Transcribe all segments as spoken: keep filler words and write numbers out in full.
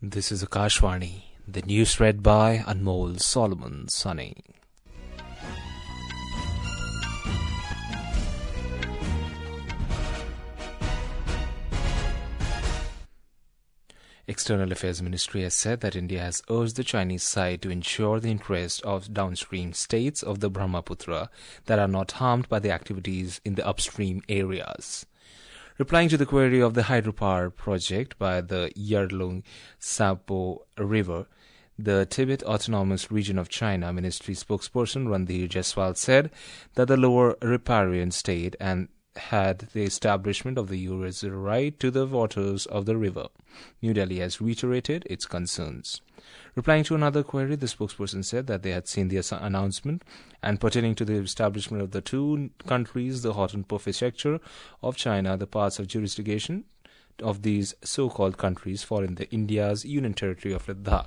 This is Akashvani, the news read by Anmol Solomon Sunny. External Affairs Ministry has said that India has urged the Chinese side to ensure the interest of downstream states of the Brahmaputra that are not harmed by the activities in the upstream areas. Replying to the query of the hydropower project by the Yarlung Tsapo River, the Tibet Autonomous Region of China Ministry spokesperson Randhir Jaiswal said that the lower riparian state and had the establishment of the Urals right to the waters of the river. New Delhi has reiterated its concerns. Replying to another query, the spokesperson said that they had seen the announcement and pertaining to the establishment of the two countries, the Hotan Prefecture of China, the parts of jurisdiction of these so-called countries fall in the India's union territory of Ladakh.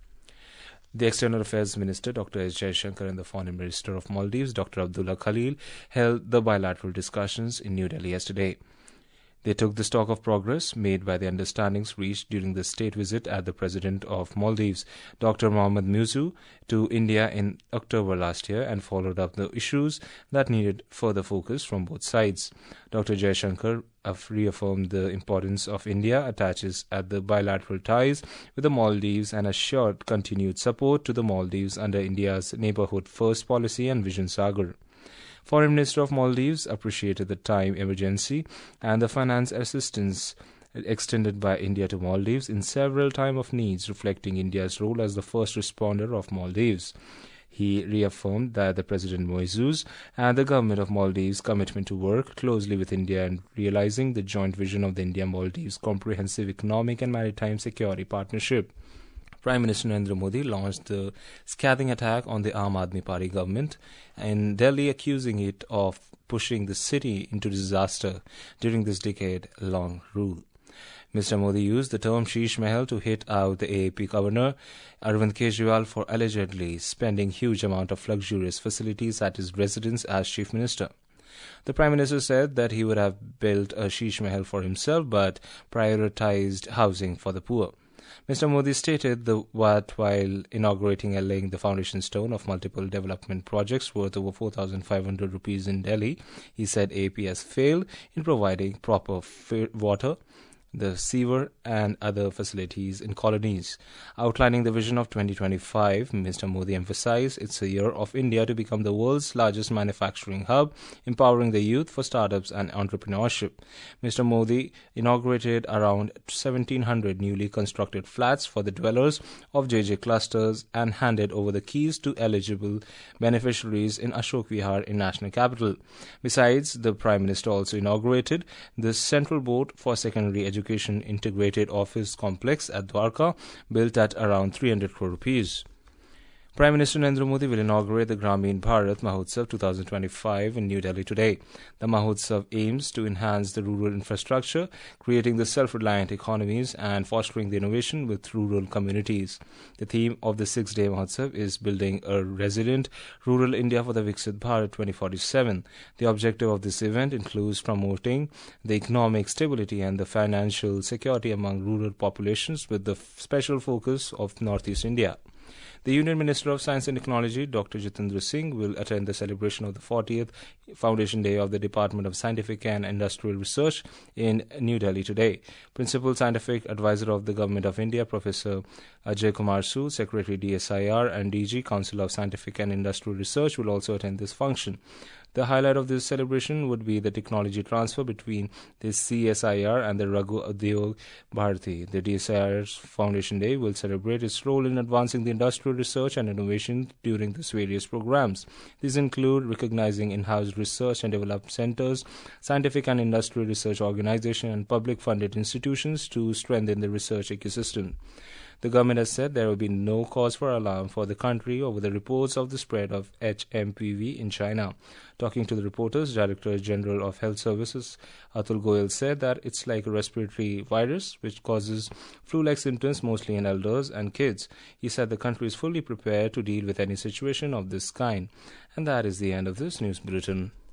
The External Affairs Minister, Doctor S. Jaishankar, and the Foreign Minister of Maldives, Doctor Abdullah Khalil, held the bilateral discussions in New Delhi yesterday. They took the stock of progress made by the understandings reached during the state visit at the President of Maldives, Doctor Mohamed Muizzu, to India in October last year and followed up the issues that needed further focus from both sides. Doctor Jaishankar reaffirmed the importance of India attaches at the bilateral ties with the Maldives and assured continued support to the Maldives under India's Neighbourhood First policy and Vision Sagar. Foreign Minister of Maldives appreciated the time emergency and the finance assistance extended by India to Maldives in several times of needs, reflecting India's role as the first responder of Maldives. He reaffirmed that the President Muizzu's and the government of Maldives' commitment to work closely with India in realizing the joint vision of the India-Maldives Comprehensive Economic and Maritime Security Partnership. Prime Minister Narendra Modi launched the scathing attack on the Aam Aadmi Party government in Delhi, accusing it of pushing the city into disaster during this decade-long rule. Mister Modi used the term Sheesh Mahal to hit out the A A P governor Arvind Kejriwal for allegedly spending huge amount of luxurious facilities at his residence as Chief Minister. The Prime Minister said that he would have built a Sheesh Mahal for himself but prioritized housing for the poor. Mister Modi stated the, that while inaugurating and laying the foundation stone of multiple development projects worth over four thousand five hundred rupees in Delhi, he said A P has failed in providing proper water, the sewer and other facilities in colonies. Outlining the vision of twenty twenty-five, Mister Modi emphasized it's a year of India to become the world's largest manufacturing hub, empowering the youth for startups and entrepreneurship. Mister Modi inaugurated around seventeen hundred newly constructed flats for the dwellers of J J clusters and handed over the keys to eligible beneficiaries in Ashok Vihar in National Capital. Besides, the Prime Minister also inaugurated the Central Board for Secondary Education Education Integrated Office Complex at Dwarka, built at around three hundred crore rupees. Prime Minister Narendra Modi will inaugurate the Gramin Bharat Mahotsav twenty twenty-five in New Delhi today. The Mahotsav aims to enhance the rural infrastructure, creating the self-reliant economies and fostering the innovation with rural communities. The theme of the six-day Mahotsav is building a resilient rural India for the Viksit Bharat twenty forty-seven. The objective of this event includes promoting the economic stability and the financial security among rural populations with the special focus of Northeast India. The Union Minister of Science and Technology, Doctor Jitendra Singh, will attend the celebration of the fortieth Foundation Day of the Department of Scientific and Industrial Research in New Delhi today. Principal Scientific Advisor of the Government of India, Professor Ajay Kumar Sood, Secretary D S I R and D G, Council of Scientific and Industrial Research, will also attend this function. The highlight of this celebration would be the technology transfer between the C S I R and the Raghu Udyog Bharati. The D S I R's Foundation Day will celebrate its role in advancing the industrial research and innovation during these various programs. These include recognizing in-house research and development centers, scientific and industrial research organizations, and public-funded institutions to strengthen the research ecosystem. The government has said there will be no cause for alarm for the country over the reports of the spread of H M P V in China. Talking to the reporters, Director General of Health Services Atul Goyal said that it's like a respiratory virus which causes flu-like symptoms mostly in elders and kids. He said the country is fully prepared to deal with any situation of this kind. And that is the end of this news bulletin.